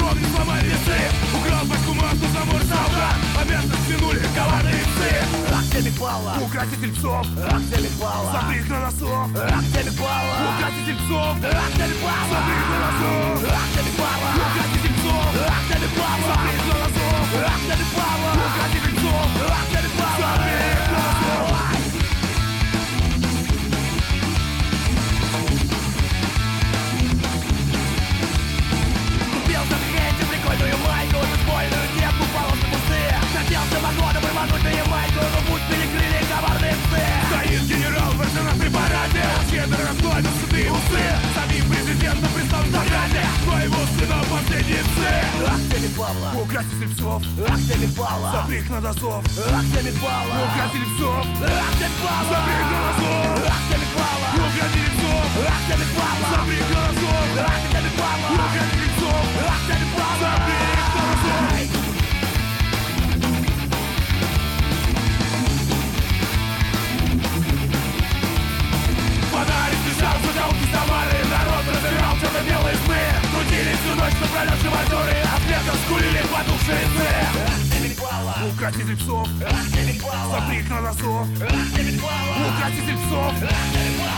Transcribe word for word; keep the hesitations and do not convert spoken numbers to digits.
огонь сломали весы. Украл башку массу, забор солдат, а место стянули коварные псы. Акциями пала, Украситель псов, акциями пала, запрыг на носов. акциями пала, Украситель псов, акциями пала, запрыг на носов. акциями пала, Украситель псов, акциями пала, запрыг на носов. акциями пала, Украситель псов, акциями пала. запрыг на носов. Купил за третью прикольную майку, бейсбольную кепку, полосы пустые. Хотел самогоном рвануть на Ямайку, но путь перекрыли коварные псы. Стоит генерал в ржаном параде, щедро расплавил седые усы. Самим президентом пристал в заграде, своего сына последние псы. Акциями Павла, Украситель псов, акциями Павла, запрыг на носов. акциями Павла, Украситель псов, акциями Павла, запрыг на носов. акциями Павла, Украситель псов, акциями Павла, запрыг на носов. акциями Павла, Украситель псов, акциями Павла. запрыг на носов. Фонарик бежал, зажалки Самары. Народ разыграл черно-белые сны. Крутили всю ночь напролет живодеры, а летом скулили потухшие псы. Акциями Павла, Украситель псов, акциями Павла, запрыг на носов. акциями Павла, Украситель псов, акциями Павла.